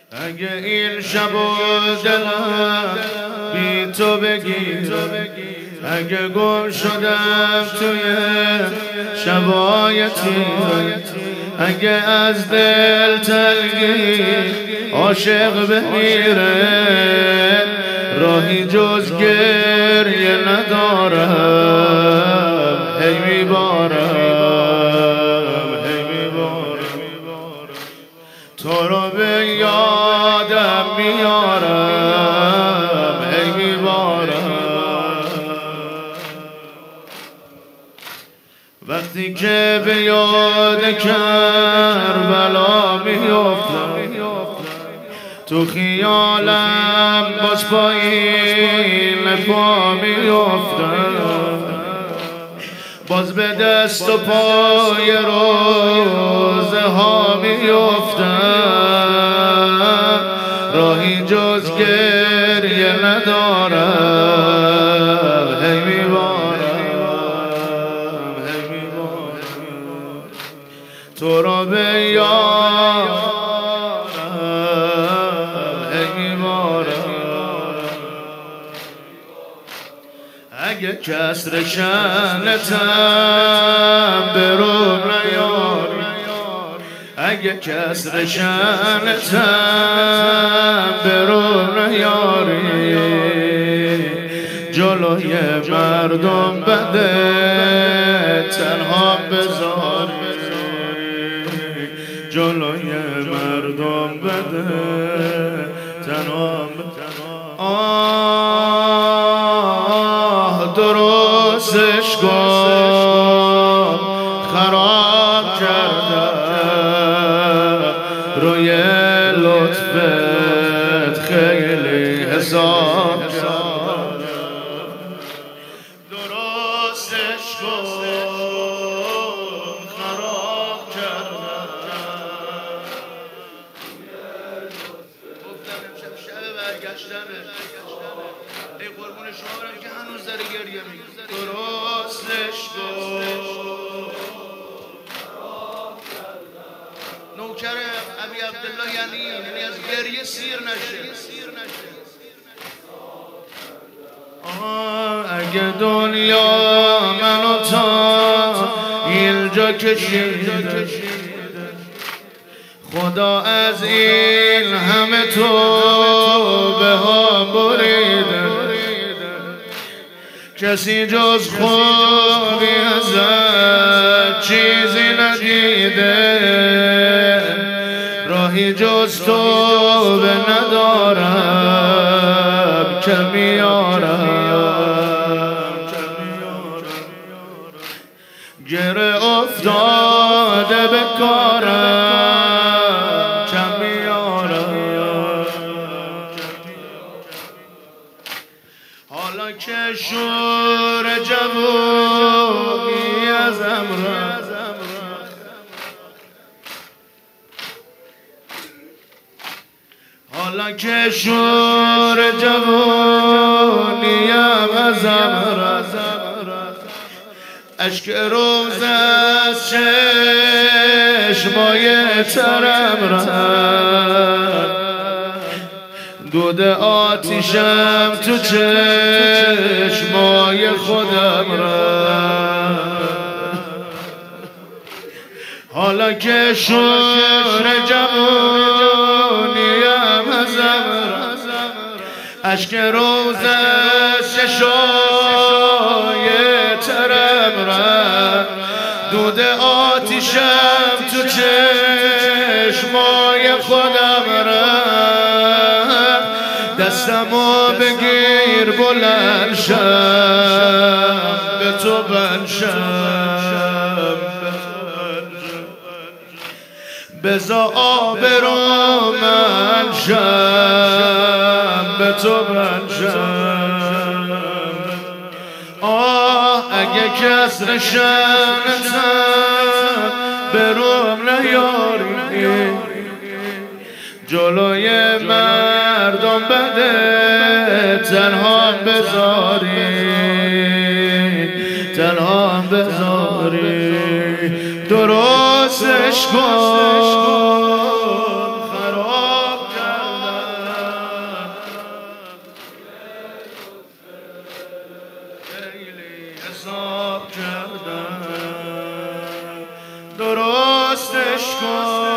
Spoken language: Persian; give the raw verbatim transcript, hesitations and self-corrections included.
اگه این شب و دلم بی تو بگیره، اگه گم شدم توی شبای تیره، اگه از دل تلگی عاشق بمیره، راهی جز گریه ندارم، هی میبارم هی میبارم تو رو به یادم میارم، هی میبارم وقتی که به یاد کربلا میافتم، تو خیالم باز پایین پا میافتم، باز به دست و پای روزه ها میافتم، راهی جز گریه ندارم، هی میبارم هی میبارم تو را به یادم، هی میبارم اگه کسر شأنتم به روم نیاری، اگه کسر شأنتم به روم نیاری، جلوی مردم بده تنها بذاری، جلوی مردم بده تنها بذاری. آه درستش کن، خراب کردم روی لطفت خیلی حساب کردم، درستش کن خراب کردم. گفتم امشب شب برگشتنه، ای قربون شما برم که هنوز داره گریه میکنه، درستش کن. نوکر ابی عبدالله یعنی یعنی از گریه سیر نشه. اگه دنیا منو تا اینجا کشیده، خدا از این همه تو به ها بریده، کسی جز خودی ازت چیزی ندیده، راهی جز تو به ندارم که میارم، گره افتاده به کارم که میارم، حالا که شور جوونی ازم رفت، حالا که شور جوونی ازم رفت، اشک روز از چشمای ترم رفت، دود آتیشم تو چشمای خودم رفت، حالا که شور جوونیم ازم رفت، اشک روز چشمای ترم رفت، دود آتیشم تو چشمای خودم رفت، دستمو بگیر بلند شم به تو بند شم، بزا آبرو من شم به تو بند شم. آه اگه کسر شأنتم به روم نیاری، جلوی مردم بده تنها بذاری، تنها بذاری درستش کن خراب کرد حساب کردم درستش کن